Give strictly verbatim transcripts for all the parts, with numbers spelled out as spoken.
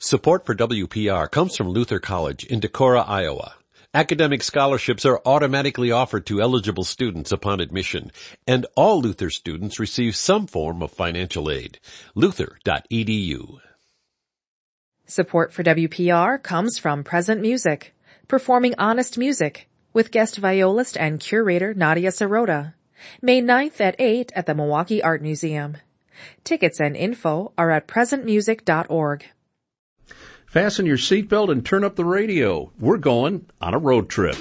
Support for W P R comes from Luther College in Decorah, Iowa. Academic scholarships are automatically offered to eligible students upon admission, and all Luther students receive some form of financial aid. luther dot e d u. Support for W P R comes from Present Music, performing honest music, with guest violist and curator Nadia Sirota. May ninth at eight at the Milwaukee Art Museum. Tickets and info are at present music dot org. Fasten your seatbelt and turn up the radio. We're going on a road trip.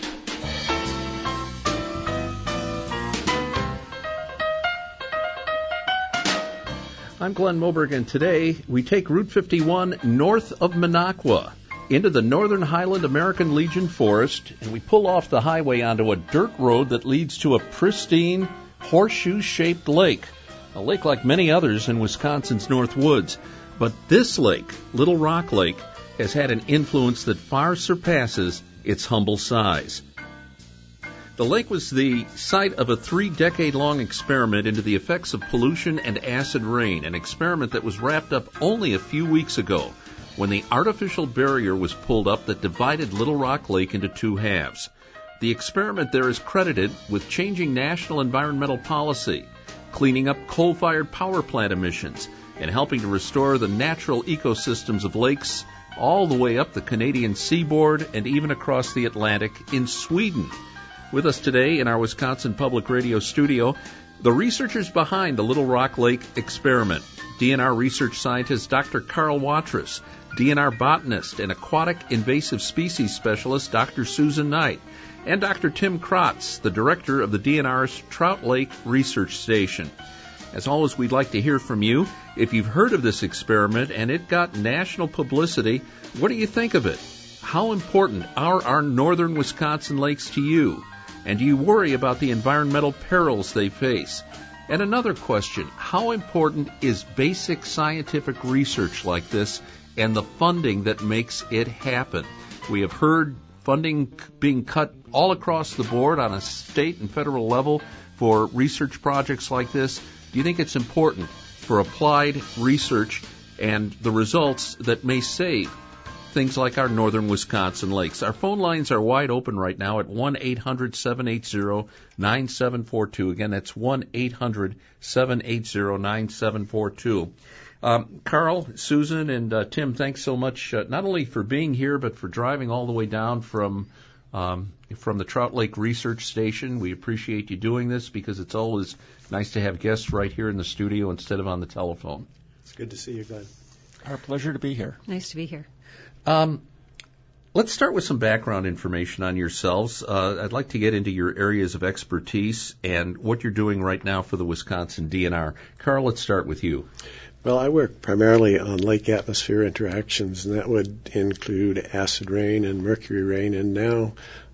I'm Glenn Moberg, and today we take Route fifty-one north of Minocqua into the Northern Highland American Legion Forest, and we pull off the highway onto a dirt road that leads to a pristine horseshoe-shaped lake, a lake like many others in Wisconsin's North Woods. But this lake, Little Rock Lake, has had an influence that far surpasses its humble size. The lake was the site of a three-decade-long experiment into the effects of pollution and acid rain, an experiment that was wrapped up only a few weeks ago when the artificial barrier was pulled up that divided Little Rock Lake into two halves. The experiment there is credited with changing national environmental policy, cleaning up coal-fired power plant emissions, and helping to restore the natural ecosystems of lakes all the way up the Canadian seaboard and even across the Atlantic in Sweden. With us today in our Wisconsin Public Radio studio, the researchers behind the Little Rock Lake experiment. D N R research scientist Doctor Carl Watrous, D N R botanist and aquatic invasive species specialist Doctor Susan Knight, and Doctor Tim Kratz, the director of the D N R's Trout Lake Research Station. As always, we'd like to hear from you. If you've heard of this experiment and it got national publicity, what do you think of it? How important are our northern Wisconsin lakes to you? And do you worry about the environmental perils they face? And another question, how important is basic scientific research like this and the funding that makes it happen? We have heard funding being cut all across the board on a state and federal level for research projects like this. Do you think it's important for applied research and the results that may save things like our northern Wisconsin lakes? Our phone lines are wide open right now at one eight hundred seven eight zero nine seven four two. Again, that's one eight hundred seven eight zero nine seven four two. Um, Carl, Susan, and uh, Tim, thanks so much uh, not only for being here, but for driving all the way down from um, from the Trout Lake Research Station. We appreciate you doing this because it's always nice to have guests right here in the studio instead of on the telephone. It's good to see you, Glenn. Our pleasure to be here. Nice to be here. Um, let's start with some background information on yourselves. Uh, I'd like to get into your areas of expertise and what you're doing right now for the Wisconsin D N R. Carl, let's start with you. Well, I work primarily on lake-atmosphere interactions, and that would include acid rain and mercury rain, and now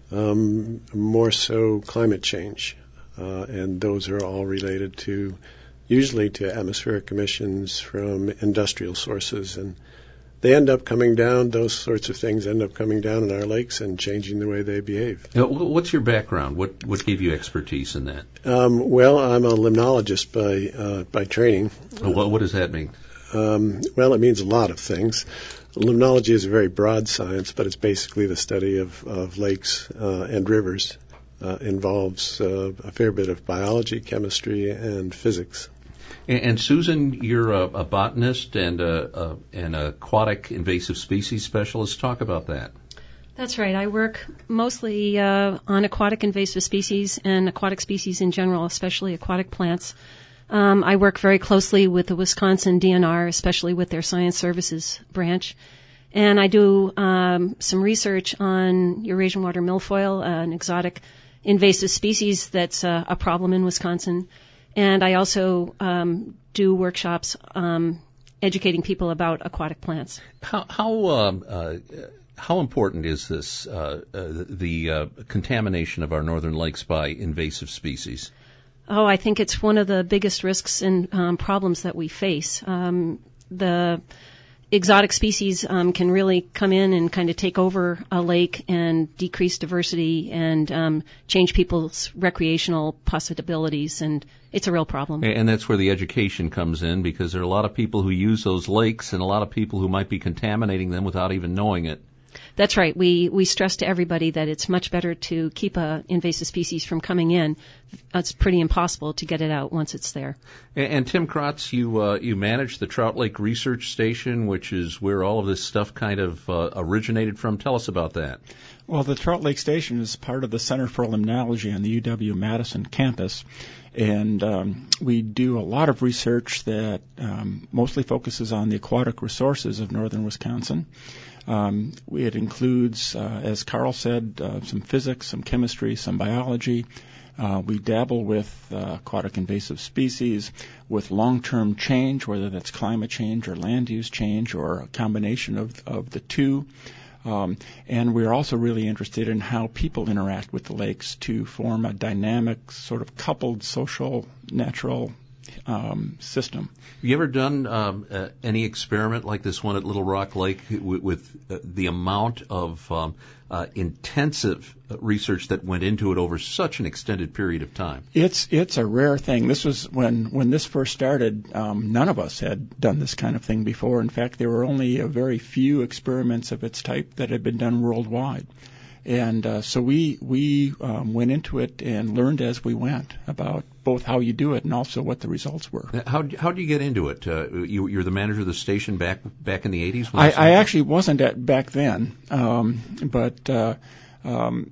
um, more so climate change. Uh, and those are all related to, usually to atmospheric emissions from industrial sources. And they end up coming down, those sorts of things end up coming down in our lakes and changing the way they behave. Now, what's your background? What what gave you expertise in that? Um, well, I'm a limnologist by uh, by training. Oh, what, what does that mean? Um, well, it means a lot of things. Limnology is a very broad science, but it's basically the study of, of lakes uh, and rivers. Uh, involves uh, a fair bit of biology, chemistry, and physics. And, and Susan, you're a, a botanist and a, a, an aquatic invasive species specialist. Talk about that. That's right. I work mostly uh, on aquatic invasive species and aquatic species in general, especially aquatic plants. Um, I work very closely with the Wisconsin D N R, especially with their science services branch. And I do um, some research on Eurasian water milfoil, uh, an exotic invasive species that's uh, a problem in Wisconsin. And I also um, do workshops um, educating people about aquatic plants. How how, um, uh, how important is this, uh, uh, the uh, contamination of our northern lakes by invasive species? Oh, I think it's one of the biggest risks and um, problems that we face. Um, the exotic species um, can really come in and kind of take over a lake and decrease diversity and um, change people's recreational possibilities, and it's a real problem. And that's where the education comes in, because there are a lot of people who use those lakes and a lot of people who might be contaminating them without even knowing it. That's right. We we stress to everybody that it's much better to keep a invasive species from coming in. It's pretty impossible to get it out once it's there. And, and Tim Kratz, you uh, you manage the Trout Lake Research Station, which is where all of this stuff kind of uh, originated from. Tell us about that. Well, the Trout Lake Station is part of the Center for Limnology on the U W-Madison campus. And um, we do a lot of research that um, mostly focuses on the aquatic resources of northern Wisconsin. Um, it includes, uh, as Carl said, uh, some physics, some chemistry, some biology. Uh, we dabble with uh, aquatic invasive species, with long-term change, whether that's climate change or land use change or a combination of, of the two. Um, and we're also really interested in how people interact with the lakes to form a dynamic, sort of coupled social, natural um, system. Have you ever done um, uh, any experiment like this one at Little Rock Lake with, with uh, the amount of um, uh, intensive research that went into it over such an extended period of time? It's it's a rare thing. This was when when this first started. Um, none of us had done this kind of thing before. In fact, there were only a very few experiments of its type that had been done worldwide. And uh, so we we um, went into it and learned as we went about both how you do it and also what the results were. How how do you get into it? Uh, you, you're the manager of the station back back in the eighties? I, I actually wasn't at back then, um, but uh, um,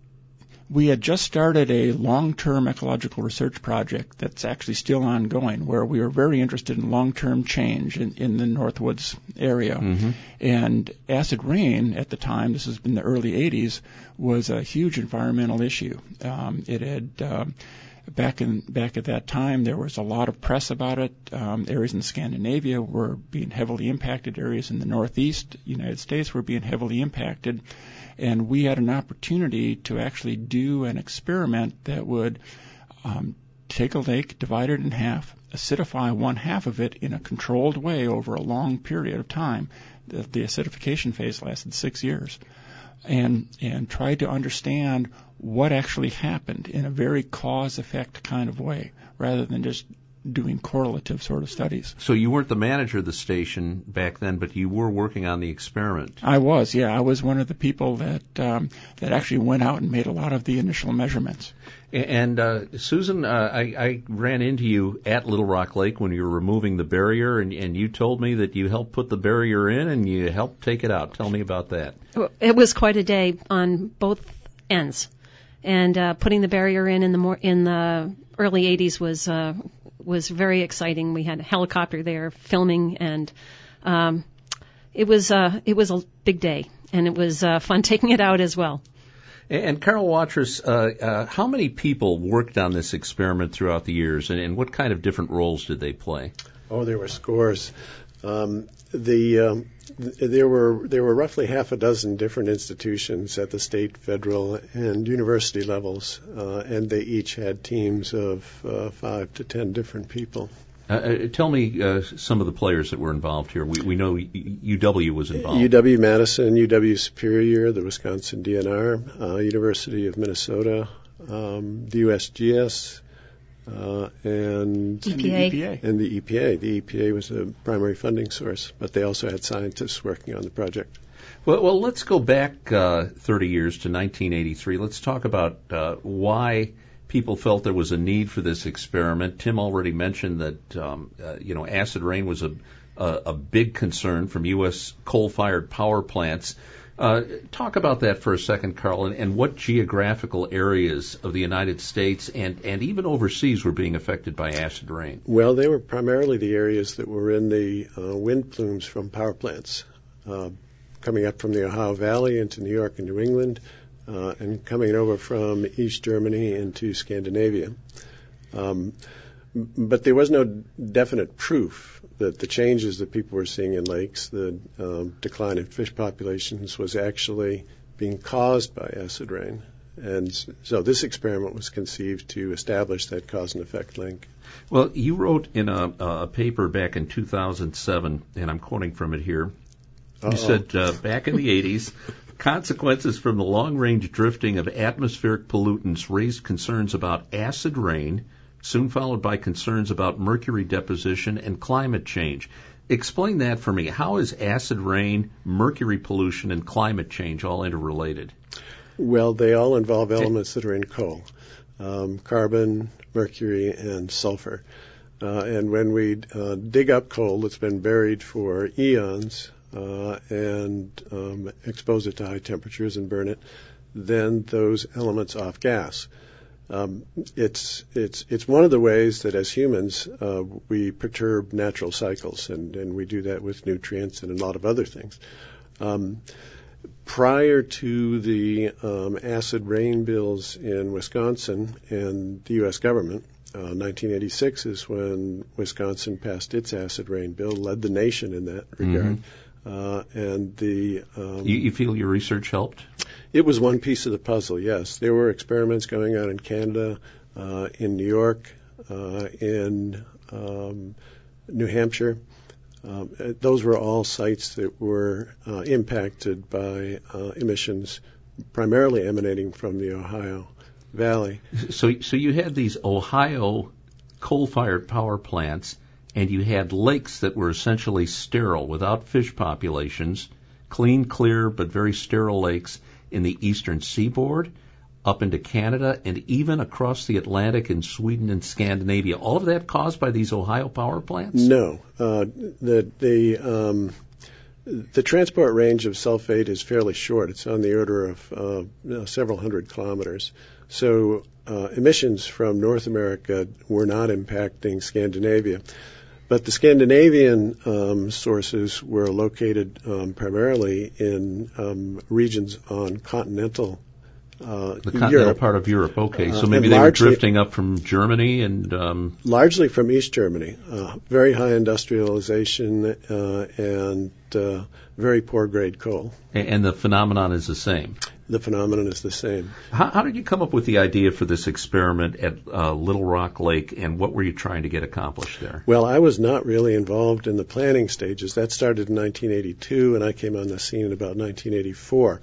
we had just started a long-term ecological research project that's actually still ongoing, where we were very interested in long-term change in, in the Northwoods area. Mm-hmm. And acid rain at the time, this was in the early eighties, was a huge environmental issue. Um, it had uh, back in back at that time, there was a lot of press about it. Um, areas in Scandinavia were being heavily impacted. Areas in the Northeast United States were being heavily impacted. And we had an opportunity to actually do an experiment that would um, take a lake, divide it in half, acidify one half of it in a controlled way over a long period of time. The, the acidification phase lasted six years. And, and try to understand what actually happened in a very cause-effect kind of way, rather than just doing correlative sort of studies. So you weren't the manager of the station back then, but you were working on the experiment. I was, yeah. I was one of the people that um, that actually went out and made a lot of the initial measurements. And uh, Susan, uh, I, I ran into you at Little Rock Lake when you were removing the barrier, and, and you told me that you helped put the barrier in and you helped take it out. Tell me about that. It was quite a day on both ends, and uh, putting the barrier in in the more in the early eighties was. Uh, was very exciting. We had a helicopter there filming, and um, it was uh, it was a big day, and it was uh, fun taking it out as well. And Carl Watrous, uh, uh, how many people worked on this experiment throughout the years, and, and what kind of different roles did they play? Oh, there were scores. Um, the um, th- there were there were roughly half a dozen different institutions at the state, federal, and university levels, uh, and they each had teams of uh, five to ten different people. Uh, uh, tell me uh, some of the players that were involved here. We, we know U W was involved. U W-Madison, U W-Superior, the Wisconsin D N R, uh, University of Minnesota, um, the U S G S, Uh, and, E P A. And the E P A. And the E P A. The E P A was a primary funding source, but they also had scientists working on the project. Well, well let's go back uh, thirty years to nineteen eighty-three. Let's talk about uh, why people felt there was a need for this experiment. Tim already mentioned that um, uh, you know acid rain was a, a, a big concern from U S coal-fired power plants. Uh, talk about that for a second, Carl, and, and what geographical areas of the United States and, and even overseas were being affected by acid rain. Well, they were primarily the areas that were in the uh, wind plumes from power plants, uh, coming up from the Ohio Valley into New York and New England, uh, and coming over from East Germany into Scandinavia. Um, but there was no definite proof that the changes that people were seeing in lakes, the um, decline in fish populations, was actually being caused by acid rain. And so this experiment was conceived to establish that cause and effect link. Well, you wrote in a, a paper back in two thousand seven, and I'm quoting from it here. You Uh-oh. said uh, back in the eighties, consequences from the long-range drifting of atmospheric pollutants raised concerns about acid rain, soon followed by concerns about mercury deposition and climate change. Explain that for me. How is acid rain, mercury pollution, and climate change all interrelated? Well, they all involve elements that are in coal, um, carbon, mercury, and sulfur. Uh, and when we uh, dig up coal that's been buried for eons uh, and um, expose it to high temperatures and burn it, then those elements off gas. Um, it's it's it's one of the ways that as humans uh, we perturb natural cycles, and, and we do that with nutrients and a lot of other things. Um, prior to the um, acid rain bills in Wisconsin and the U S government, uh, nineteen eighty-six is when Wisconsin passed its acid rain bill, led the nation in that regard. Mm-hmm. Uh, and the um, you, you feel your research helped? It was one piece of the puzzle, yes. There were experiments going on in Canada, uh, in New York, uh, in um, New Hampshire. Um, those were all sites that were uh, impacted by uh, emissions primarily emanating from the Ohio Valley. So, so you had these Ohio coal-fired power plants, and you had lakes that were essentially sterile, without fish populations, clean, clear, but very sterile lakes in the eastern seaboard, up into Canada, and even across the Atlantic in Sweden and Scandinavia. All of that caused by these Ohio power plants? No. Uh, the the um, the transport range of sulfate is fairly short. It's on the order of uh, several hundred kilometers. So uh, emissions from North America were not impacting Scandinavia. But the Scandinavian um, sources were located um, primarily in um, regions on continental uh, the continental Europe. part of Europe. Okay, so Uh, maybe and they were largely- drifting up from Germany and um, Largely from East Germany. Uh, very high industrialization uh, and uh, very poor grade coal. and the phenomenon is the same. The phenomenon is the same. How, how did you come up with the idea for this experiment at uh, Little Rock Lake, and what were you trying to get accomplished there? Well, I was not really involved in the planning stages. That started in nineteen eighty-two, and I came on the scene in about nineteen eighty-four.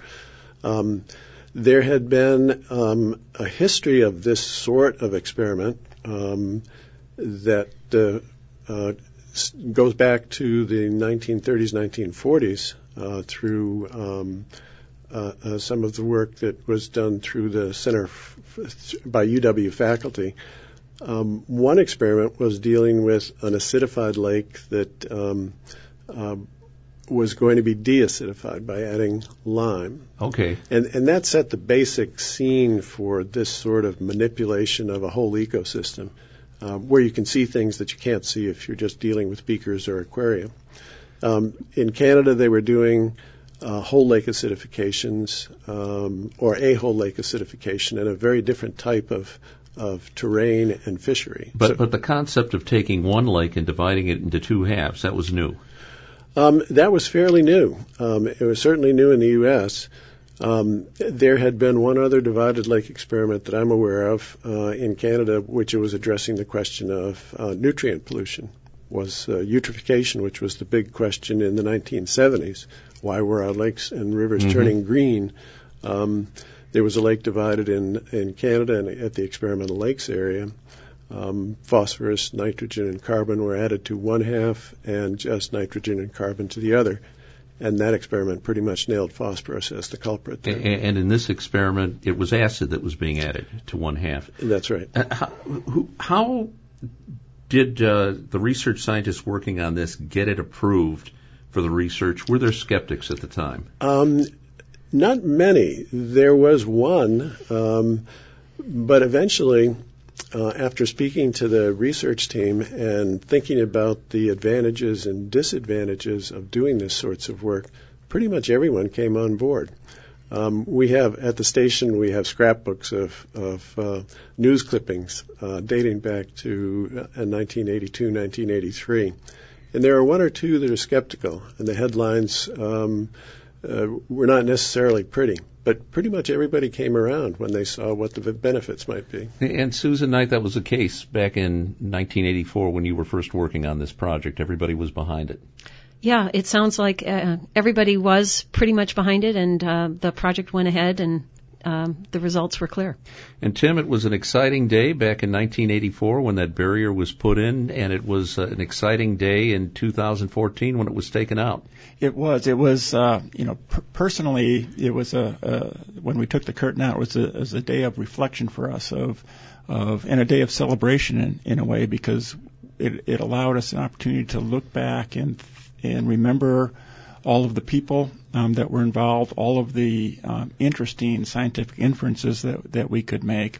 Um, there had been um, a history of this sort of experiment um, that uh, uh, goes back to the nineteen thirties, nineteen forties uh, through um, uh, uh, some of the work that was done through the Center f- f- by U W faculty. Um, one experiment was dealing with an acidified lake that um, uh, was going to be deacidified by adding lime. Okay. And, and that set the basic scene for this sort of manipulation of a whole ecosystem, uh, where you can see things that you can't see if you're just dealing with beakers or aquarium. Um, in Canada, they were doing uh, whole lake acidifications, um, or a whole lake acidification, and a very different type of of terrain and fishery. But So- but the concept of taking one lake and dividing it into two halves, that was new. Um, that was fairly new. Um, it was certainly new in the U S Um, there had been one other divided lake experiment that I'm aware of uh, in Canada, which was addressing the question of uh, nutrient pollution, was uh, eutrophication, which was the big question in the nineteen seventies. Why were our lakes and rivers Mhm. turning green? Um, there was a lake divided in, in Canada and at the experimental lakes area. Um, phosphorus, nitrogen, and carbon were added to one half, and just nitrogen and carbon to the other. And that experiment pretty much nailed phosphorus as the culprit A- there. And in this experiment, it was acid that was being added to one half. That's right. Uh, How, who, how did uh, the research scientists working on this get it approved for the research? Were there skeptics at the time? Um, not many. There was one, um, but eventually, uh, after speaking to the research team and thinking about the advantages and disadvantages of doing this sorts of work, pretty much everyone came on board. Um, we have at the station we have scrapbooks of, of uh, news clippings uh, dating back to uh, nineteen eighty-two, nineteen eighty-three, and there are one or two that are skeptical, and the headlines um, uh, were not necessarily pretty. But pretty much everybody came around when they saw what the benefits might be. And Susan Knight, that was the case back in nineteen eighty-four when you were first working on this project. Everybody was behind it. Yeah, it sounds like uh, everybody was pretty much behind it, and uh, the project went ahead, and um, the results were clear. And Tim, it was an exciting day back in nineteen eighty-four when that barrier was put in, and it was uh, an exciting day in two thousand fourteen when it was taken out. It was. It was. Uh, you know, per- personally, it was a, a when we took the curtain out. It was a, it was a day of reflection for us, of, of and a day of celebration in, in a way, because it, it allowed us an opportunity to look back and and remember all of the people um, that were involved, all of the um, interesting scientific inferences that that we could make.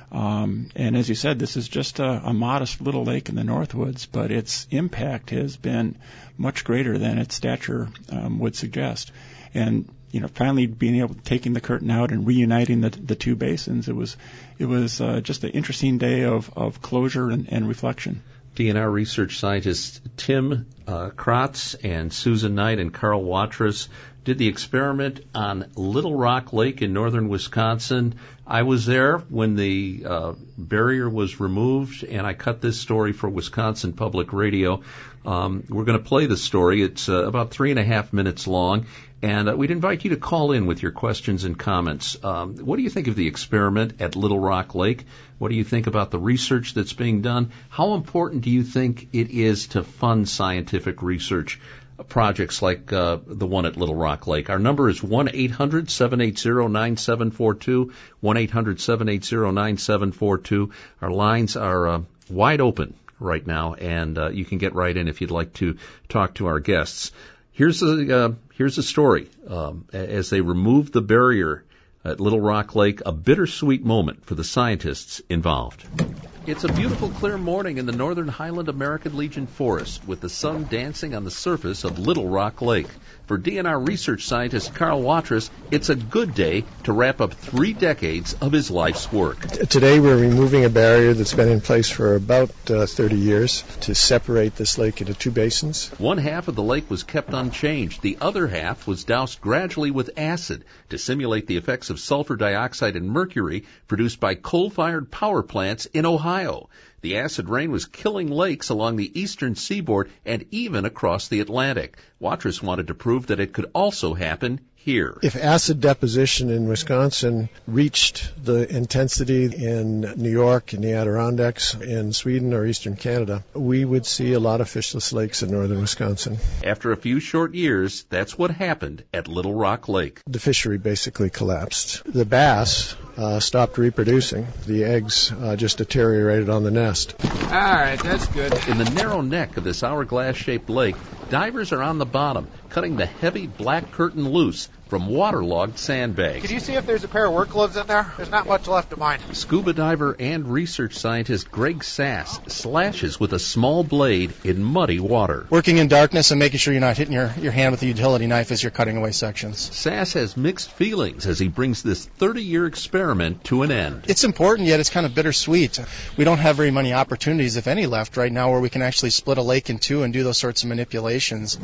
Um, and as you said, this is just a, a modest little lake in the Northwoods, but its impact has been much greater than its stature um, would suggest. And you know, finally being able to taking the curtain out and reuniting the, the two basins, it was it was uh, just an interesting day of, of closure and, and reflection. D N R research scientists Tim uh, Kratz and Susan Knight and Carl Watrous did the experiment on Little Rock Lake in northern Wisconsin. I was there when the uh, barrier was removed, and I cut this story for Wisconsin Public Radio. Um, we're going to play the story. It's uh, about three and a half minutes long, and uh, we'd invite you to call in with your questions and comments. Um, what do you think of the experiment at Little Rock Lake? What do you think about the research that's being done? How important do you think it is to fund scientific research projects like uh, the one at Little Rock Lake? Our number is one eight hundred seven eight zero nine seven four two, one eight hundred seven eight zero nine seven four two. Our lines are uh, wide open right now, and uh, you can get right in if you'd like to talk to our guests. Here's the uh, here's the story. Um, as they removed the barrier at Little Rock Lake, a bittersweet moment for the scientists involved. It's a beautiful, clear morning in the northern Highland American Legion forest with the sun dancing on the surface of Little Rock Lake. For D N R research scientist Carl Watrous, it's a good day to wrap up three decades of his life's work. Today we're removing a barrier that's been in place for about uh, thirty years to separate this lake into two basins. One half of the lake was kept unchanged. The other half was doused gradually with acid to simulate the effects of sulfur dioxide and mercury produced by coal-fired power plants in Ohio. The acid rain was killing lakes along the eastern seaboard and even across the Atlantic. Watrous wanted to prove that it could also happen here. If acid deposition in Wisconsin reached the intensity in New York, in the Adirondacks, in Sweden or eastern Canada, we would see a lot of fishless lakes in northern Wisconsin. After a few short years, that's what happened at Little Rock Lake. The fishery basically collapsed. The bass uh, stopped reproducing. The eggs uh, just deteriorated on the nest. All right, that's good. In the narrow neck of this hourglass-shaped lake, divers are on the bottom, cutting the heavy black curtain loose from waterlogged sandbags. Can you see if there's a pair of work gloves in there? There's not much left of mine. Scuba diver and research scientist Greg Sass slashes with a small blade in muddy water. Working in darkness and making sure you're not hitting your, your hand with a utility knife as you're cutting away sections. Sass has mixed feelings as he brings this thirty-year experiment to an end. It's important, yet it's kind of bittersweet. We don't have very many opportunities, if any, left right now where we can actually split a lake in two and do those sorts of manipulations.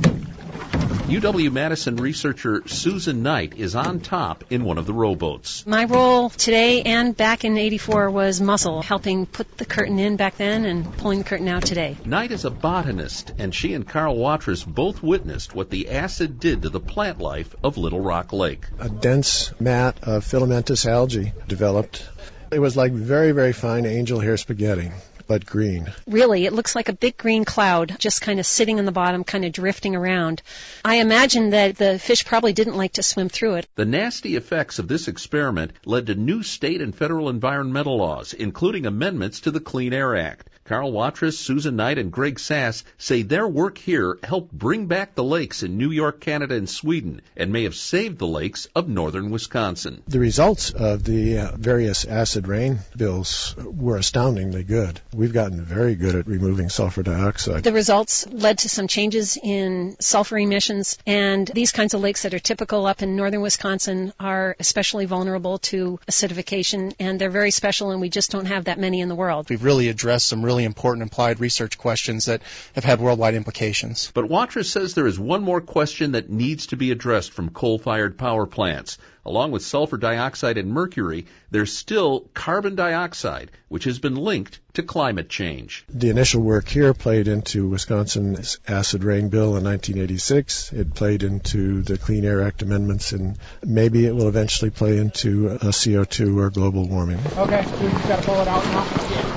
U W-Madison researcher Susan Knight is on top in one of the rowboats. My role today and back in eighty-four was muscle, helping put the curtain in back then and pulling the curtain out today. Knight is a botanist, and she and Carl Watrous both witnessed what the acid did to the plant life of Little Rock Lake. A dense mat of filamentous algae developed. It was like very, very fine angel hair spaghetti, but green. Really, it looks like a big green cloud just kind of sitting on the bottom, kind of drifting around. I imagine that the fish probably didn't like to swim through it. The nasty effects of this experiment led to new state and federal environmental laws, including amendments to the Clean Air Act. Carl Watrous, Susan Knight, and Greg Sass say their work here helped bring back the lakes in New York, Canada, and Sweden, and may have saved the lakes of northern Wisconsin. The results of the uh, various acid rain bills were astoundingly good. We've gotten very good at removing sulfur dioxide. The results led to some changes in sulfur emissions, and these kinds of lakes that are typical up in northern Wisconsin are especially vulnerable to acidification, and they're very special, and we just don't have that many in the world. We've really addressed some really really important applied research questions that have had worldwide implications. But Watrous says there is one more question that needs to be addressed from coal-fired power plants. Along with sulfur dioxide and mercury, there's still carbon dioxide, which has been linked to climate change. The initial work here played into Wisconsin's acid rain bill in nineteen eighty-six. It played into the Clean Air Act amendments, and maybe it will eventually play into a C O two or global warming. Okay, we just got to pull it out now.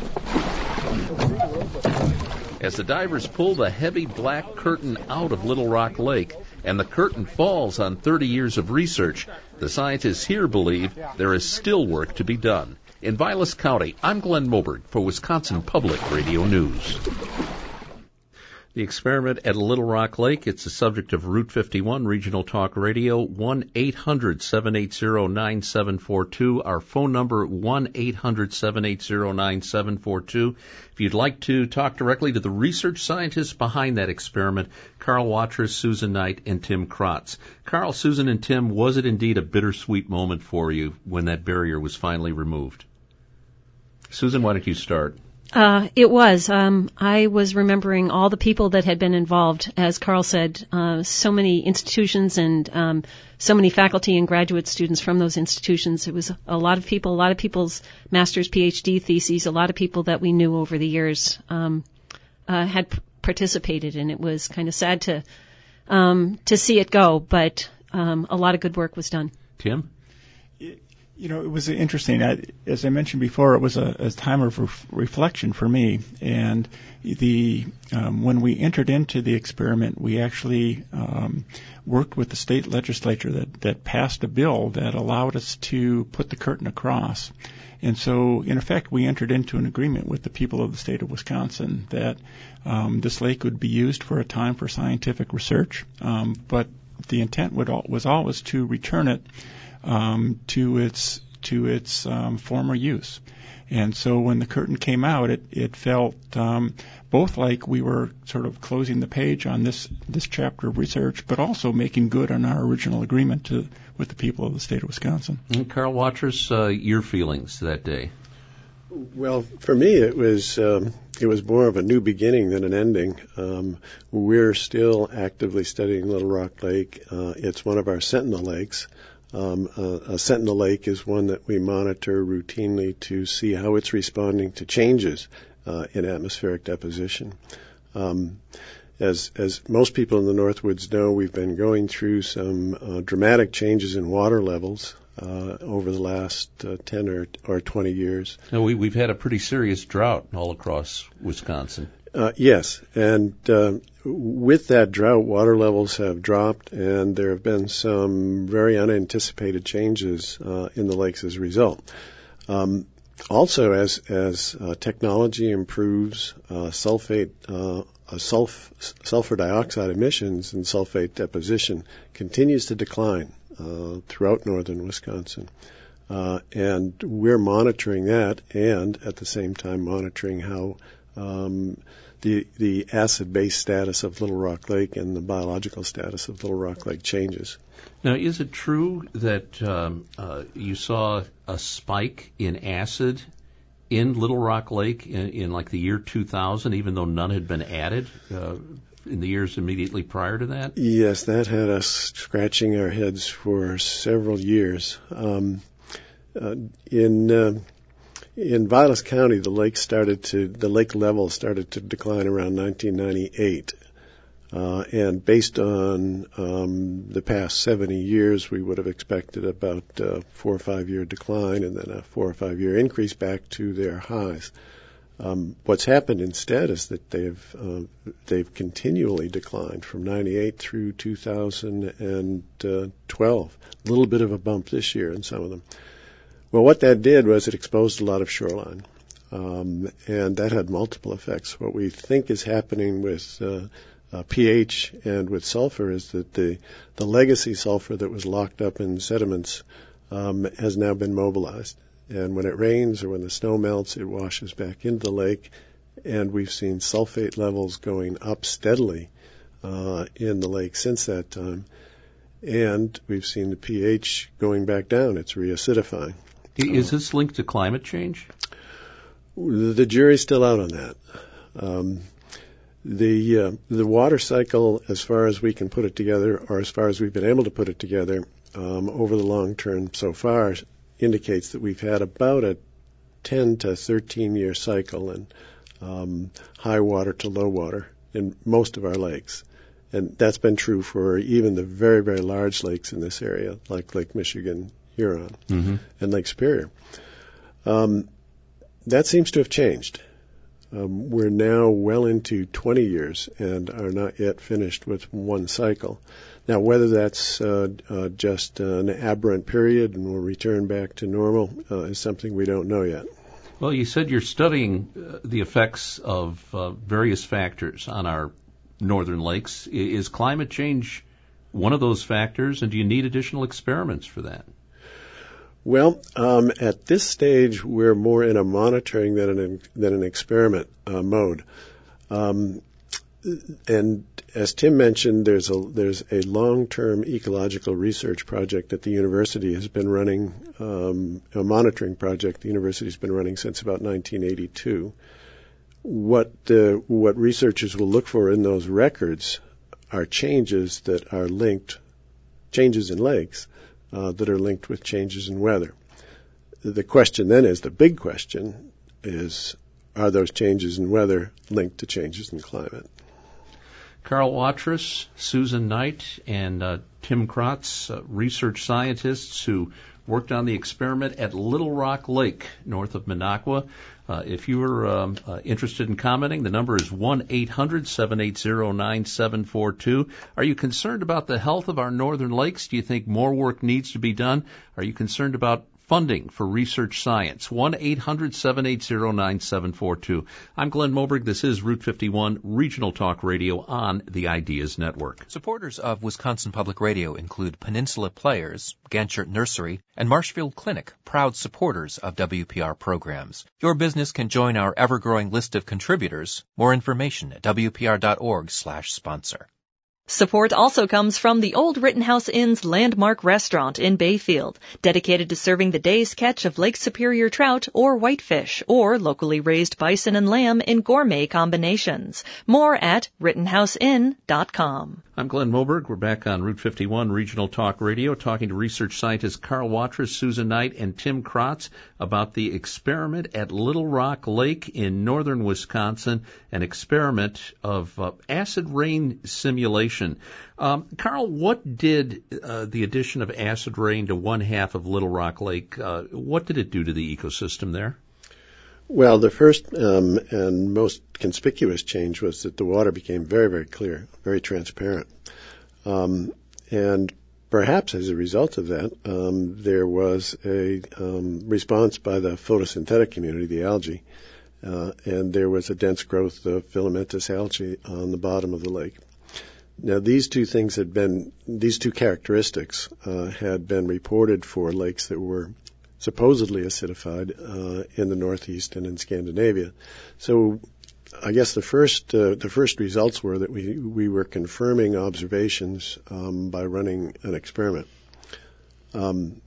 As the divers pull the heavy black curtain out of Little Rock Lake, and the curtain falls on thirty years of research, the scientists here believe there is still work to be done. In Vilas County, I'm Glenn Moberg for Wisconsin Public Radio News. The experiment at Little Rock Lake, it's the subject of Route fifty-one Regional Talk Radio, one eight hundred seven eight zero nine seven four two. Our phone number, one eight hundred seven eight zero nine seven four two. If you'd like to talk directly to the research scientists behind that experiment, Carl Watrous, Susan Knight, and Tim Kratz. Carl, Susan, and Tim, was it indeed a bittersweet moment for you when that barrier was finally removed? Susan, why don't you start? Uh, it was. Um, I was remembering all the people that had been involved. As Carl said, uh, so many institutions and um, so many faculty and graduate students from those institutions. It was a lot of people, a lot of people's master's, PhD theses, a lot of people that we knew over the years um, uh, had p- participated, and it was kind of sad to um, to see it go, but um, a lot of good work was done. Tim? You know, it was interesting. I, as I mentioned before, it was a, a time of ref- reflection for me. And the um, when we entered into the experiment, we actually um, worked with the state legislature that, that passed a bill that allowed us to put the curtain across. And so, in effect, we entered into an agreement with the people of the state of Wisconsin that um, this lake would be used for a time for scientific research. Um, but the intent would al- was always to return it Um, to its to its um, former use. And so when the curtain came out, it, it felt um, both like we were sort of closing the page on this this chapter of research, but also making good on our original agreement to, with the people of the state of Wisconsin. And Carl Watrous, uh, your feelings that day? Well, for me, it was um, it was more of a new beginning than an ending. Um, we're still actively studying Little Rock Lake. Uh, it's one of our sentinel lakes. Um, uh, a sentinel lake is one that we monitor routinely to see how it's responding to changes uh, in atmospheric deposition. Um, as as most people in the Northwoods know, we've been going through some uh, dramatic changes in water levels uh, over the last uh, ten or, or twenty years. No, we, we've had a pretty serious drought all across Wisconsin. Uh, yes, and uh, with that drought, water levels have dropped, and there have been some very unanticipated changes uh, in the lakes as a result. Um, also, as as uh, technology improves, uh, sulfate, uh, uh, sulf- sulfur dioxide emissions and sulfate deposition continues to decline uh, throughout northern Wisconsin. Uh, and we're monitoring that, and at the same time monitoring how Um, the the acid-base status of Little Rock Lake and the biological status of Little Rock Lake changes. Now, is it true that um, uh, you saw a spike in acid in Little Rock Lake in, in like the year two thousand, even though none had been added uh, in the years immediately prior to that? Yes, that had us scratching our heads for several years. Um, uh, in uh, In Vilas County, the lake started to the lake level started to decline around nineteen ninety-eight, uh, and based on um, the past seventy years, we would have expected about a four or five year decline, and then a four or five year increase back to their highs. Um, what's happened instead is that they've uh, they've continually declined from ninety-eight through two thousand twelve. A little bit of a bump this year in some of them. Well, what that did was it exposed a lot of shoreline, um, and that had multiple effects. What we think is happening with uh, uh, pH and with sulfur is that the, the legacy sulfur that was locked up in sediments um, has now been mobilized. And when it rains or when the snow melts, it washes back into the lake, and we've seen sulfate levels going up steadily uh, in the lake since that time. And we've seen the pH going back down. It's reacidifying. Is this linked to climate change? The jury's still out on that. Um, the uh, the water cycle, as far as we can put it together, or as far as we've been able to put it together, um, over the long term so far, indicates that we've had about a ten to thirteen year cycle in um, high water to low water in most of our lakes. And that's been true for even the very, very large lakes in this area, like Lake Michigan, Huron, mm-hmm. and Lake Superior. Um, that seems to have changed. Um, we're now well into twenty years and are not yet finished with one cycle. Now, whether that's uh, uh, just an aberrant period and will return back to normal uh, is something we don't know yet. Well, you said you're studying uh, the effects of uh, various factors on our northern lakes. Is climate change one of those factors, and do you need additional experiments for that? Well, um, at this stage, we're more in a monitoring than an than an experiment uh, mode. Um, and as Tim mentioned, there's a there's a long-term ecological research project that the university has been running, um, a monitoring project the university's been running since about nineteen eighty-two. What uh, what researchers will look for in those records are changes that are linked, changes in lakes uh, that are linked with changes in weather. The question then is, the big question is, are those changes in weather linked to changes in climate? Carl Watrous, Susan Knight, and uh, Tim Kratz, uh, research scientists who worked on the experiment at Little Rock Lake, north of Minocqua. Uh, if you are um, uh, interested in commenting, the number is one eight hundred seven eight zero nine seven four two. Are you concerned about the health of our northern lakes? Do you think more work needs to be done? Are you concerned about funding for research science? one eight hundred seven eight zero nine seven four two. I'm Glenn Moberg. This is Route fifty-one Regional Talk Radio on the Ideas Network. Supporters of Wisconsin Public Radio include Peninsula Players, Ganchert Nursery, and Marshfield Clinic, proud supporters of W P R programs. Your business can join our ever-growing list of contributors. More information at W P R dot org slash sponsor. Support also comes from the Old Rittenhouse Inn's landmark restaurant in Bayfield, dedicated to serving the day's catch of Lake Superior trout or whitefish, or locally raised bison and lamb in gourmet combinations. More at rittenhouse inn dot com. I'm Glenn Moberg. We're back on Route fifty-one Regional Talk Radio, talking to research scientists Carl Watrous, Susan Knight, and Tim Kratz about the experiment at Little Rock Lake in northern Wisconsin, an experiment of uh, acid rain simulation. Um, Carl, what did uh, the addition of acid rain to one half of Little Rock Lake, uh, what did it do to the ecosystem there? Well, the first um, and most conspicuous change was that the water became very, very clear, very transparent. Um, and perhaps as a result of that, um, there was a um, response by the photosynthetic community, the algae, uh, and there was a dense growth of filamentous algae on the bottom of the lake. Now, these two things had been, these two characteristics uh, had been reported for lakes that were supposedly acidified uh, in the Northeast and in Scandinavia. So I guess the first uh, the first results were that we we were confirming observations um, by running an experiment. Um,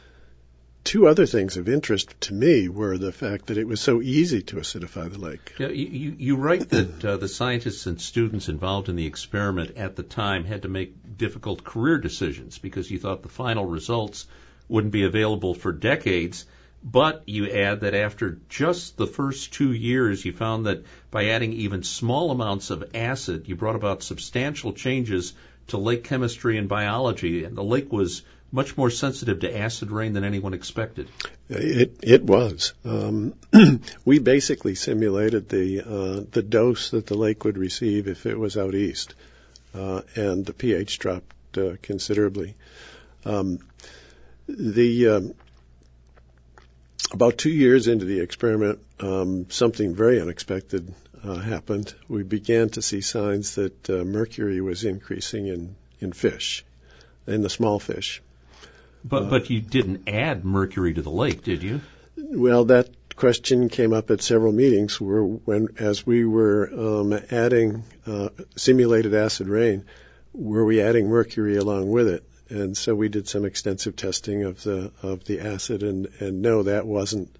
two other things of interest to me were the fact that it was so easy to acidify the lake. Yeah, you, you write that uh, the scientists and students involved in the experiment at the time had to make difficult career decisions because you thought the final results wouldn't be available for decades, but you add that after just the first two years, you found that by adding even small amounts of acid, you brought about substantial changes to lake chemistry and biology, and the lake was much more sensitive to acid rain than anyone expected. It it was. Um, we basically simulated the uh, the dose that the lake would receive if it was out east, uh, and the pH dropped uh, considerably. Um, The um, about two years into the experiment, um, something very unexpected uh, happened. We began to see signs that uh, mercury was increasing in, in fish, in the small fish. But uh, but you didn't add mercury to the lake, did you? Well, that question came up at several meetings where, when as we were um, adding uh, simulated acid rain, were we adding mercury along with it? And so we did some extensive testing of the of the acid, and, and no, that wasn't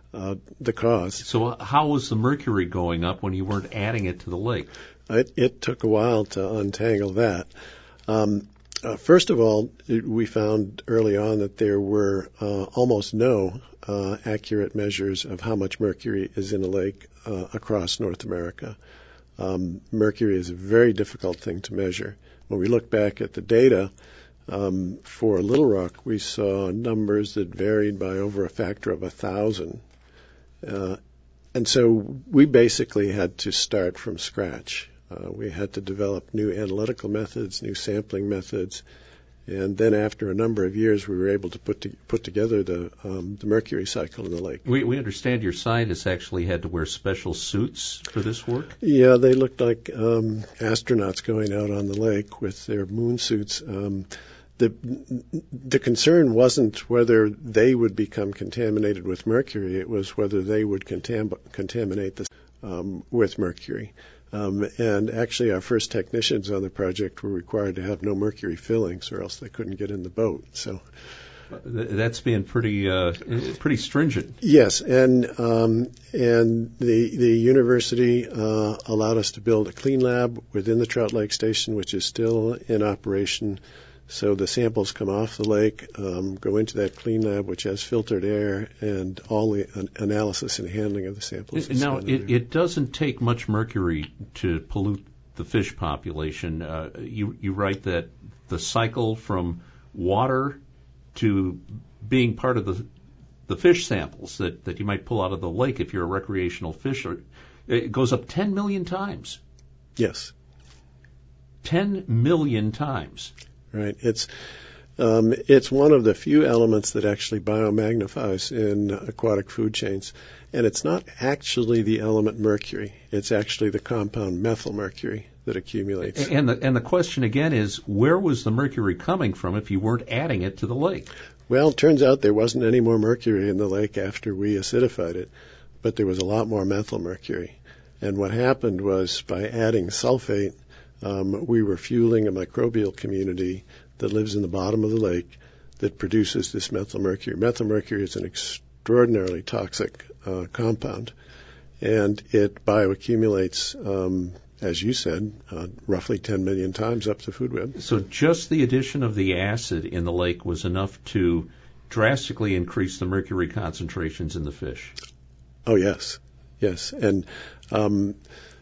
uh, the cause. So how was the mercury going up when you weren't adding it to the lake? It, it took a while to untangle that. Um, uh, first of all, it, we found early on that there were uh, almost no uh, accurate measures of how much mercury is in a lake uh, across North America. Um, mercury is a very difficult thing to measure. When we look back at the data um, for Little Rock, we saw numbers that varied by over a factor of a thousand. Uh, and so we basically had to start from scratch. Uh, we had to develop new analytical methods, new sampling methods, and then after a number of years, we were able to put to, put together the um, the mercury cycle in the lake. We, we understand your scientists actually had to wear special suits for this work? Yeah, they looked like um, astronauts going out on the lake with their moon suits. Um, the the concern wasn't whether they would become contaminated with mercury; it was whether they would contam- contaminate the um, with mercury. Um, and actually, our first technicians on the project were required to have no mercury fillings, or else they couldn't get in the boat. So that's being pretty uh, pretty stringent. Yes, and um, and the the university uh, allowed us to build a clean lab within the Trout Lake Station, which is still in operation. So the samples come off the lake, um, go into that clean lab, which has filtered air, and all the an- analysis and handling of the samples. Now, it, it doesn't take much mercury to pollute the fish population. Uh, you, you write that the cycle from water to being part of the the fish samples that, that you might pull out of the lake if you're a recreational fisher, it goes up ten million times. Yes. ten million times. Right. It's um, it's one of the few elements that actually biomagnifies in aquatic food chains, and it's not actually the element mercury. It's actually the compound methylmercury that accumulates. And the and the question again is, where was the mercury coming from if you weren't adding it to the lake? Well, it turns out there wasn't any more mercury in the lake after we acidified it, but there was a lot more methylmercury. And what happened was, by adding sulfate, Um, we were fueling a microbial community that lives in the bottom of the lake that produces this methylmercury. Methylmercury is an extraordinarily toxic uh, compound, and it bioaccumulates, um, as you said, uh, roughly ten million times up the food web. So just the addition of the acid in the lake was enough to drastically increase the mercury concentrations in the fish? Oh, yes. Yes. And um,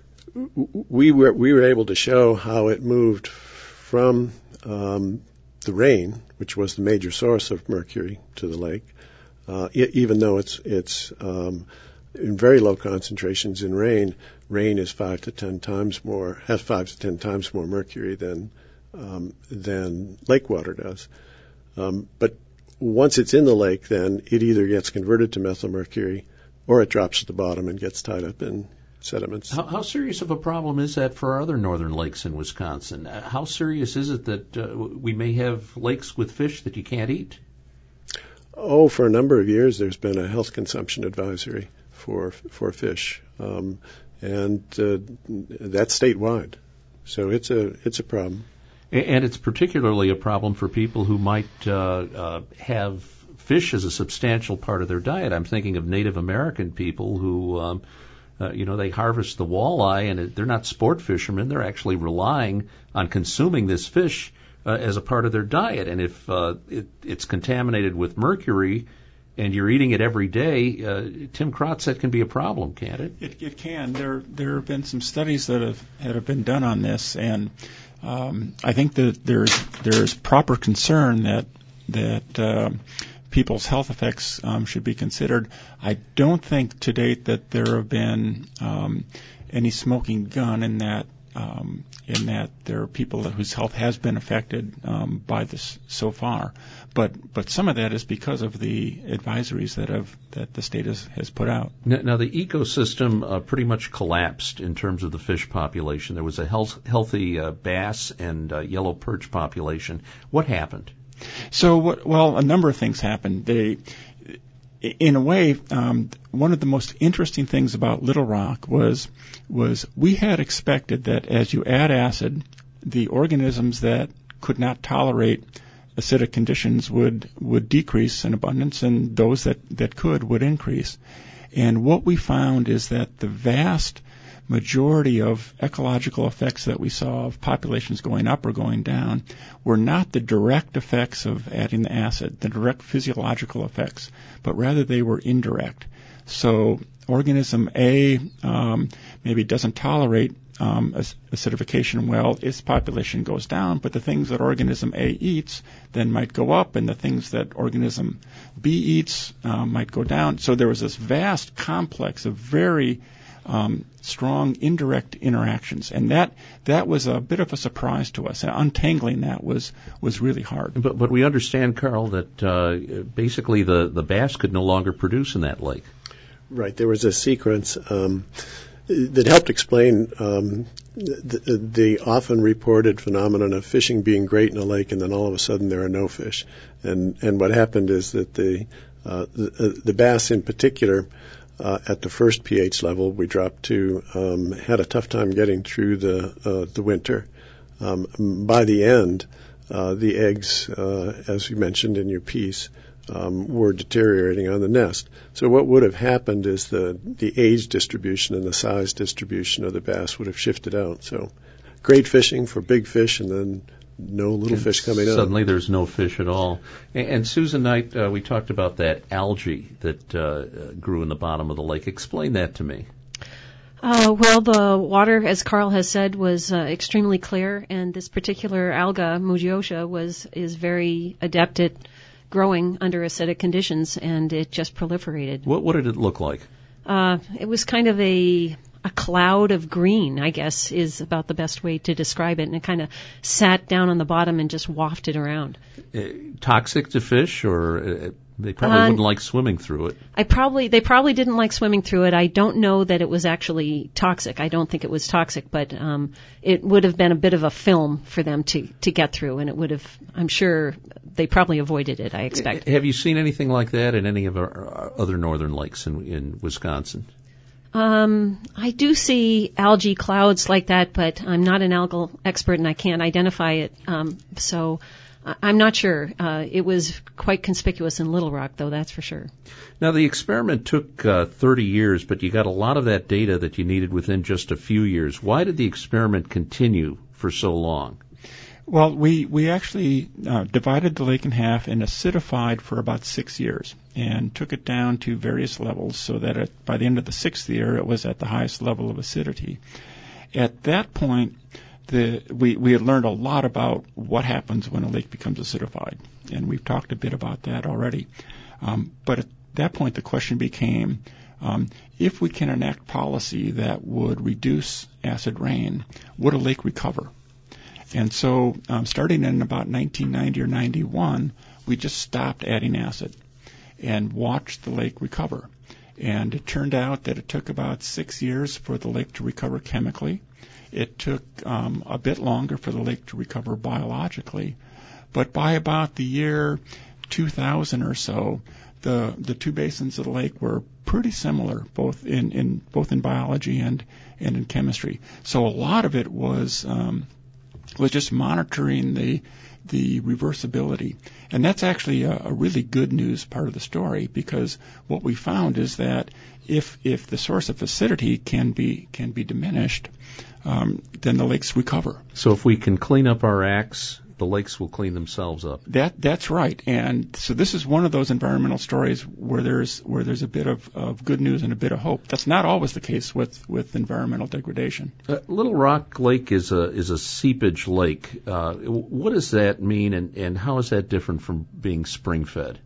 we were we were able to show how it moved from um, the rain, which was the major source of mercury, to the lake, uh, e- even though it's it's um, in very low concentrations in rain. Rain is five to ten times more has five to ten times more mercury than um, than lake water does. Um, but once it's in the lake, then it either gets converted to methylmercury or it drops at the bottom and gets tied up in sediments. How, how serious of a problem is that for our other northern lakes in Wisconsin? Uh, how serious is it that uh, we may have lakes with fish that you can't eat? Oh, for a number of years there's been a health consumption advisory for for fish, um, and uh, that's statewide. So it's a it's a problem. And it's particularly a problem for people who might uh, uh, have fish as a substantial part of their diet. I'm thinking of Native American people who um, Uh, you know, they harvest the walleye, and it, they're not sport fishermen. They're actually relying on consuming this fish uh, as a part of their diet. And if uh, it, it's contaminated with mercury and you're eating it every day, uh, Tim Krotz, that can be a problem, can't it? It, it can. There there have been some studies that have, that have been done on this, and um, I think that there's there's proper concern that that uh, people's health effects um, should be considered. I don't think to date that there have been um, any smoking gun in that um, in that there are people whose health has been affected um, by this so far. But but some of that is because of the advisories that have that the state has, has put out. Now, now the ecosystem uh, pretty much collapsed in terms of the fish population. There was a health, healthy uh, bass and uh, yellow perch population. What happened? So, what, well, a number of things happened. They, in a way, um, one of the most interesting things about Little Rock was was we had expected that as you add acid, the organisms that could not tolerate acidic conditions would would decrease in abundance, and those that, that could would increase. And what we found is that the vast majority of ecological effects that we saw of populations going up or going down were not the direct effects of adding the acid, the direct physiological effects, but rather they were indirect. So organism A um, maybe doesn't tolerate um, acidification well, its population goes down, but the things that organism A eats then might go up, and the things that organism B eats um, might go down. So there was this vast complex of very um, strong indirect interactions, and that that was a bit of a surprise to us. And untangling that was was really hard. But but we understand, Carl, that uh, basically the the bass could no longer produce in that lake. Right. There was a sequence um, that helped explain um, the, the often reported phenomenon of fishing being great in a lake, and then all of a sudden there are no fish. And and what happened is that the uh, the, the bass in particular, uh, at the first pH level we dropped to, um, had a tough time getting through the uh, the winter. Um, by the end, uh, the eggs, uh, as you mentioned in your piece, Um, were deteriorating on the nest. So what would have happened is the the age distribution and the size distribution of the bass would have shifted out. So great fishing for big fish, and then no little and fish coming out. Suddenly there's no fish at all. And, and Susan Knight, uh, we talked about that algae that uh, grew in the bottom of the lake. Explain that to me. Uh, well, the water, as Carl has said, was uh, extremely clear, and this particular alga, Mugiotia, was is very adept at growing under acidic conditions, and it just proliferated. What, what did it look like? Uh, it was kind of a a cloud of green, I guess, is about the best way to describe it, and it kind of sat down on the bottom and just wafted around. Uh, toxic to fish, or uh, they probably uh, wouldn't like swimming through it? I probably they probably didn't like swimming through it. I don't know that it was actually toxic. I don't think it was toxic, but um, it would have been a bit of a film for them to to get through, and it would have, I'm sure, they probably avoided it, I expect. Have you seen anything like that in any of our other northern lakes in, in Wisconsin? Um, I do see algae clouds like that, but I'm not an algal expert and I can't identify it. Um, so I'm not sure. Uh, it was quite conspicuous in Little Rock, though, that's for sure. Now, the experiment took uh, thirty years, but you got a lot of that data that you needed within just a few years. Why did the experiment continue for so long? Well, we, we actually uh, divided the lake in half and acidified for about six years and took it down to various levels so that it, by the end of the sixth year it was at the highest level of acidity. At that point, the, we, we had learned a lot about what happens when a lake becomes acidified, and we've talked a bit about that already. Um, but at that point the question became, um, if we can enact policy that would reduce acid rain, would a lake recover? And so, um, starting in about nineteen ninety or ninety-one, we just stopped adding acid and watched the lake recover. And it turned out that it took about six years for the lake to recover chemically. It took um, a bit longer for the lake to recover biologically. But by about the year two thousand or so, the the two basins of the lake were pretty similar, both in, in both in biology and and in chemistry. So a lot of it was um, was just monitoring the the reversibility. And that's actually a, a really good news part of the story, because what we found is that if if the source of acidity can be can be diminished, um, then the lakes recover. So if we can clean up our acts, the lakes will clean themselves up. That that's right. And so this is one of those environmental stories where there's where there's a bit of, of good news and a bit of hope. That's not always the case with, with environmental degradation. Uh, Little Rock Lake is a is a seepage lake. Uh, what does that mean, and, and how is that different from being spring fed?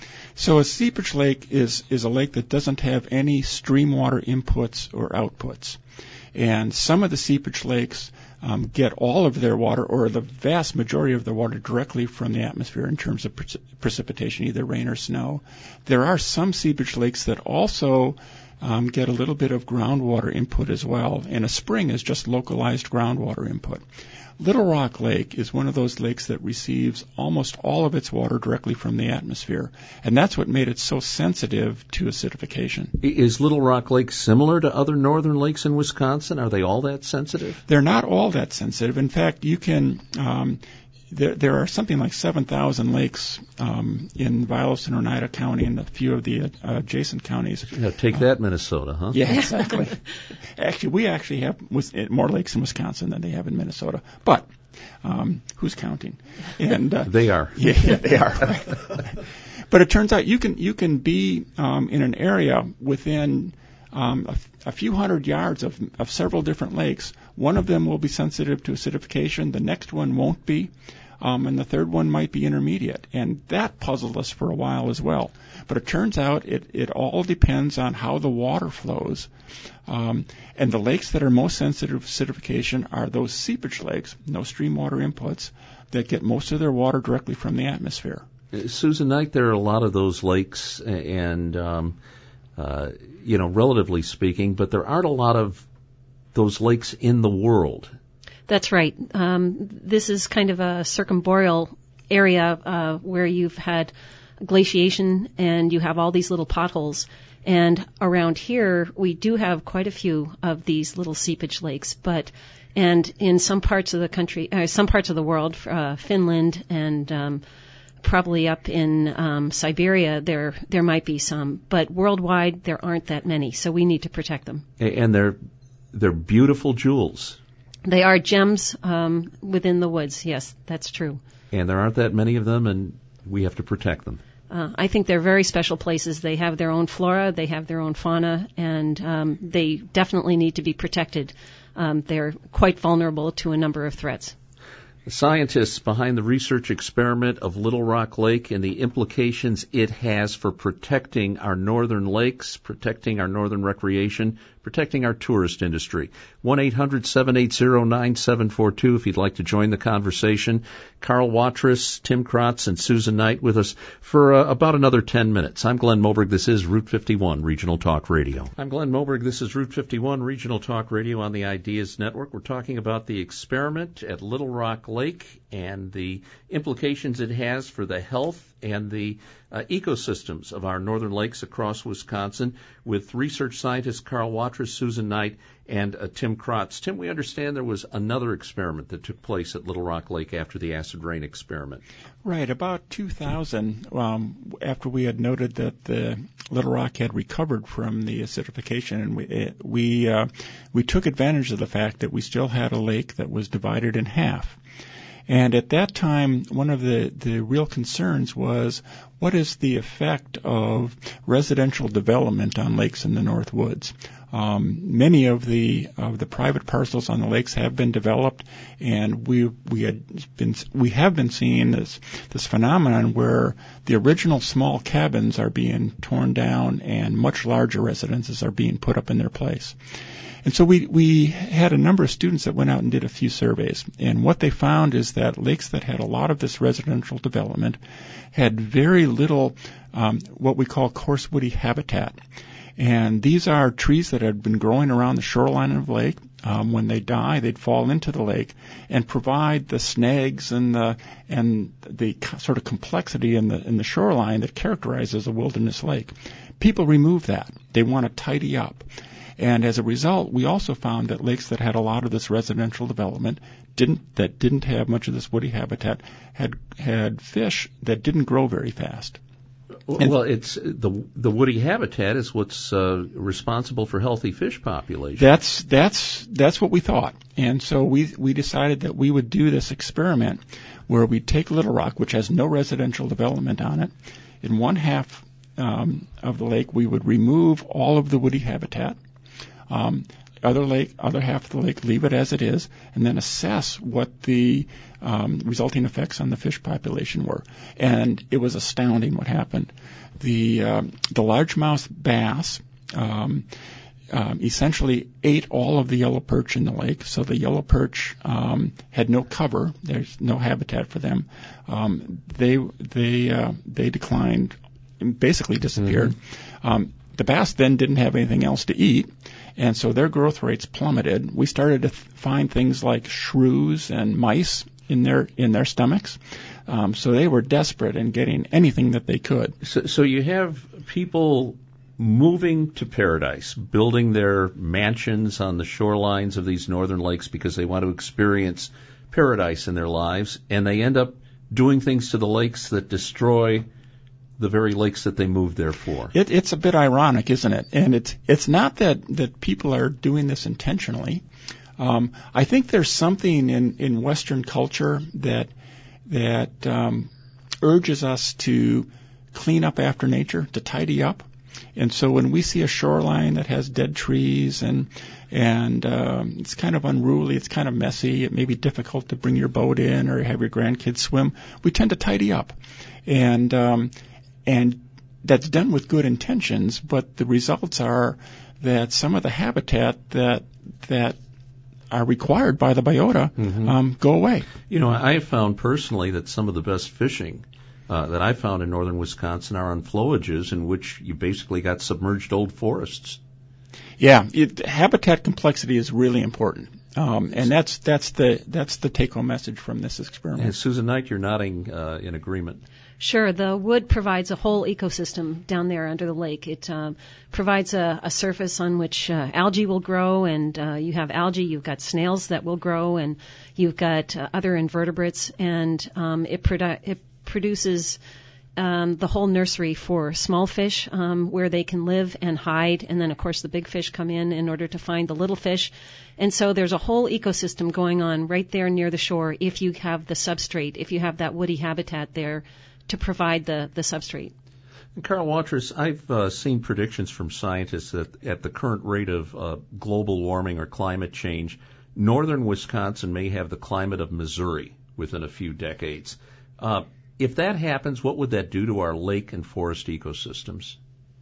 So a seepage lake is is a lake that doesn't have any stream water inputs or outputs. And some of the seepage lakes um, get all of their water, or the vast majority of their water, directly from the atmosphere in terms of pre- precipitation, either rain or snow. There are some seepage lakes that also um, get a little bit of groundwater input as well, and a spring is just localized groundwater input. Little Rock Lake is one of those lakes that receives almost all of its water directly from the atmosphere, and that's what made it so sensitive to acidification. Is Little Rock Lake similar to other northern lakes in Wisconsin? Are they all that sensitive? They're not all that sensitive. In fact, you can um, there, there are something like seven thousand lakes um, in Vilas and Oneida County and a few of the uh, adjacent counties. Yeah, take that, uh, Minnesota, huh? Yeah, exactly. Actually, we actually have more lakes in Wisconsin than they have in Minnesota. But um, who's counting? And uh, they are. Yeah, yeah they are. Right? But it turns out you can you can be um, in an area within um, a, a few hundred yards of, of several different lakes. One of them will be sensitive to acidification. The next one won't be. Um, and the third one might be intermediate. And that puzzled us for a while as well. But it turns out it, it all depends on how the water flows. Um, and the lakes that are most sensitive to acidification are those seepage lakes, no stream water inputs, that get most of their water directly from the atmosphere. Susan Knight, there are a lot of those lakes, and, um, uh, you know, relatively speaking, but there aren't a lot of those lakes in the world. That's right. Um, this is kind of a circumboreal area uh, where you've had glaciation and you have all these little potholes. And around here, we do have quite a few of these little seepage lakes. But and in some parts of the country, uh, some parts of the world, uh, Finland and um, probably up in um, Siberia, there there might be some. But worldwide, there aren't that many. So we need to protect them. And they're they're beautiful jewels. They are gems um, within the woods. Yes, that's true. And there aren't that many of them, and we have to protect them. Uh, I think they're very special places. They have their own flora, they have their own fauna, and um, they definitely need to be protected. Um, they're quite vulnerable to a number of threats. The scientists behind the research experiment of Little Rock Lake and the implications it has for protecting our northern lakes, protecting our northern recreation, protecting our tourist industry. one eight hundred seven eight zero nine seven four two if you'd like to join the conversation. Carl Watrous, Tim Kratz, and Susan Knight with us for uh, about another ten minutes. I'm Glenn Moberg. This is Route fifty-one Regional Talk Radio. I'm Glenn Moberg. This is Route fifty-one Regional Talk Radio on the Ideas Network. We're talking about the experiment at Little Rock Lake and the implications it has for the health and the uh, ecosystems of our northern lakes across Wisconsin with research scientist Carl Watrous, Susan Knight, and uh, Tim Kratz. Tim, we understand there was another experiment that took place at Little Rock Lake after the acid rain experiment. Right, about two thousand, um, after we had noted that the Little Rock had recovered from the acidification, and we it, we, uh, we took advantage of the fact that we still had a lake that was divided in half. And at that time, one of the, the real concerns was, what is the effect of residential development on lakes in the North Woods? Um, many of the of the private parcels on the lakes have been developed, and we we had been we have been seeing this this phenomenon where the original small cabins are being torn down and much larger residences are being put up in their place. And so we, we had a number of students that went out and did a few surveys. And what they found is that lakes that had a lot of this residential development had very little um, what we call coarse woody habitat. And these are trees that had been growing around the shoreline of the lake. Um, when they die, they'd fall into the lake and provide the snags and the and the sort of complexity in the in the shoreline that characterizes a wilderness lake. People remove that. They want to tidy up. And as a result, we also found that lakes that had a lot of this residential development didn't that didn't have much of this woody habitat had had fish that didn't grow very fast. Well, it's the the woody habitat is what's uh, responsible for healthy fish populations. That's that's that's what we thought, and so we we decided that we would do this experiment where we'd take Little Rock, which has no residential development on it, in one half um, of the lake we would remove all of the woody habitat. Um, other lake, other half of the lake, leave it as it is, and then assess what the um, resulting effects on the fish population were. And it was astounding what happened. The um, the largemouth bass um, um, essentially ate all of the yellow perch in the lake. So the yellow perch um, had no cover. There's no habitat for them. Um, they they uh, they declined, basically disappeared. Mm-hmm. Um, the bass then didn't have anything else to eat. And so their growth rates plummeted. We started to th- find things like shrews and mice in their in their stomachs. Um, so they were desperate in getting anything that they could. So, so you have people moving to paradise, building their mansions on the shorelines of these northern lakes because they want to experience paradise in their lives, and they end up doing things to the lakes that destroy the very lakes that they moved there for. It, it's a bit ironic, isn't it? And it's it's not that, that people are doing this intentionally. Um, I think there's something in, in Western culture that that um, urges us to clean up after nature, to tidy up. And so when we see a shoreline that has dead trees and and um, it's kind of unruly, it's kind of messy, it may be difficult to bring your boat in or have your grandkids swim, we tend to tidy up. And um, and that's done with good intentions, but the results are that some of the habitat that that are required by the biota mm-hmm. um, go away. You know, I have found personally that some of the best fishing uh, that I found in northern Wisconsin are on flowages in which you basically got submerged old forests. Yeah, it, habitat complexity is really important, um, and that's that's the that's the take-home message from this experiment. And Susan Knight, you're nodding uh, in agreement. Sure. The wood provides a whole ecosystem down there under the lake. It um, provides a, a surface on which uh, algae will grow, and uh, you have algae, you've got snails that will grow, and you've got uh, other invertebrates, and um, it, produ- it produces um, the whole nursery for small fish um, where they can live and hide, and then, of course, the big fish come in in order to find the little fish. And so there's a whole ecosystem going on right there near the shore if you have the substrate, if you have that woody habitat there to provide the, the substrate. And Carl Watrous, I've uh, seen predictions from scientists that at the current rate of uh, global warming or climate change, northern Wisconsin may have the climate of Missouri within a few decades. Uh, if that happens, what would that do to our lake and forest ecosystems?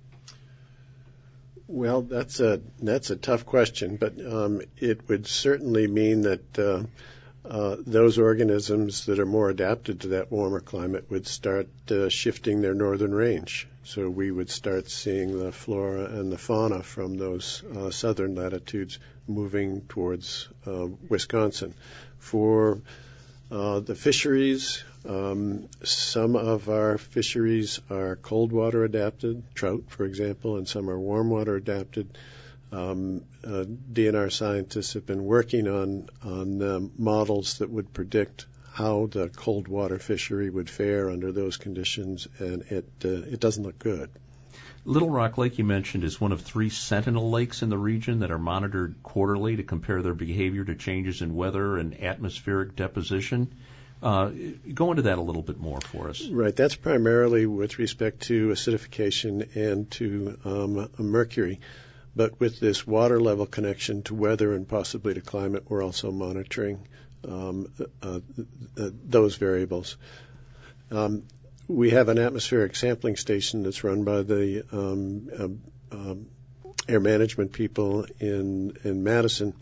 Well, that's a that's a tough question, but um, it would certainly mean that uh, Uh, those organisms that are more adapted to that warmer climate would start uh, shifting their northern range. So we would start seeing the flora and the fauna from those uh, southern latitudes moving towards uh, Wisconsin. For uh, the fisheries, um, some of our fisheries are cold water adapted, trout, for example, and some are warm water adapted. Um, uh, D N R scientists have been working on on um, models that would predict how the cold water fishery would fare under those conditions, and it uh, it doesn't look good. Little Rock Lake, you mentioned, is one of three sentinel lakes in the region that are monitored quarterly to compare their behavior to changes in weather and atmospheric deposition. Uh, go into that a little bit more for us. Right. That's primarily with respect to acidification and to um, mercury. But with this water level connection to weather and possibly to climate, we're also monitoring um, uh, uh, those variables. Um, we have an atmospheric sampling station that's run by the um, uh, um, air management people in in Madison,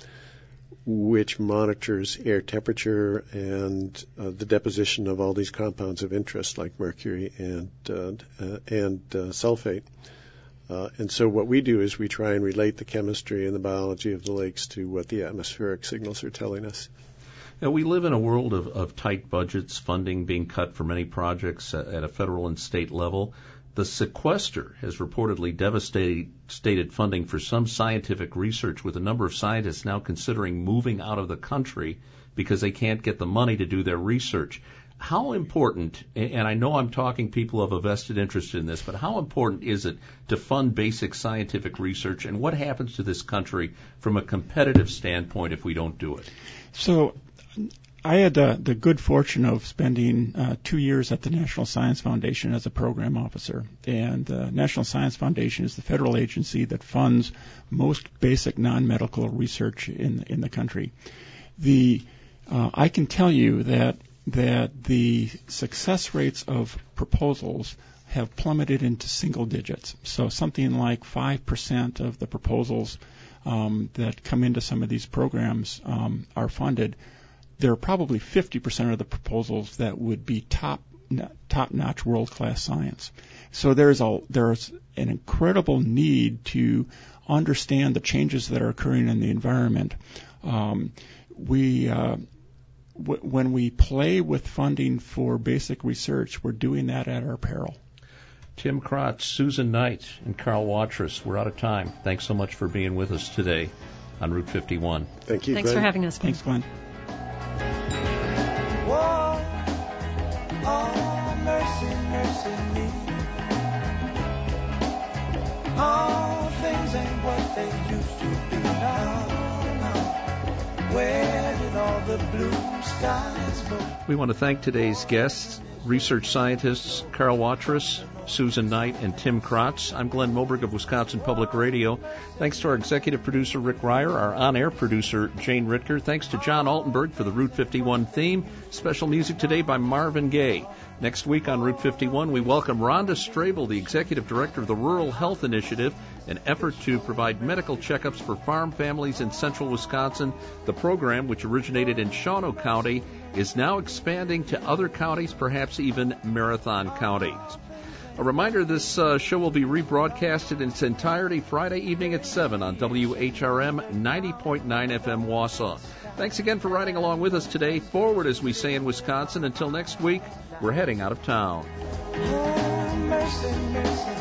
which monitors air temperature and uh, the deposition of all these compounds of interest like mercury and uh, uh, and uh, sulfate. Uh, and so what we do is we try and relate the chemistry and the biology of the lakes to what the atmospheric signals are telling us. Now, we live in a world of, of tight budgets, funding being cut for many projects at, at a federal and state level. The sequester has reportedly devastated funding for some scientific research, with a number of scientists now considering moving out of the country because they can't get the money to do their research. How important, and I know I'm talking people of a vested interest in this, but how important is it to fund basic scientific research, and what happens to this country from a competitive standpoint if we don't do it? So I had uh, the good fortune of spending uh, two years at the National Science Foundation as a program officer. And the National Science Foundation is the federal agency that funds most basic non-medical research in, in the country. The uh, I can tell you that that the success rates of proposals have plummeted into single digits. So something like five percent of the proposals um, that come into some of these programs um, are funded. There are probably fifty percent of the proposals that would be top top-notch world-class science. So there's a there's an incredible need to understand the changes that are occurring in the environment. Um, we uh, When we play with funding for basic research, we're doing that at our peril. Tim Krotz, Susan Knight, and Carl Watrous, we're out of time. Thanks so much for being with us today on Route fifty-one. Thank you, Thanks Glenn. for having us. Thanks, Glenn. they used to be now. Where did all the blue skies go? We want to thank today's guests, research scientists Carl Watrous, Susan Knight, and Tim Kratz. I'm Glenn Moberg of Wisconsin Public Radio. Thanks to our executive producer, Rick Ryer, our on-air producer, Jane Ritker. Thanks to John Altenberg for the Route fifty-one theme. Special music today by Marvin Gaye. Next week on Route fifty-one, we welcome Rhonda Strabel, the executive director of the Rural Health Initiative, an effort to provide medical checkups for farm families in central Wisconsin. The program, which originated in Shawano County, is now expanding to other counties, perhaps even Marathon counties. A reminder, this uh, show will be rebroadcasted in its entirety Friday evening at seven on W H R M ninety point nine F M Wausau. Thanks again for riding along with us today. Forward, as we say in Wisconsin. Until next week, we're heading out of town. Oh, mercy, mercy.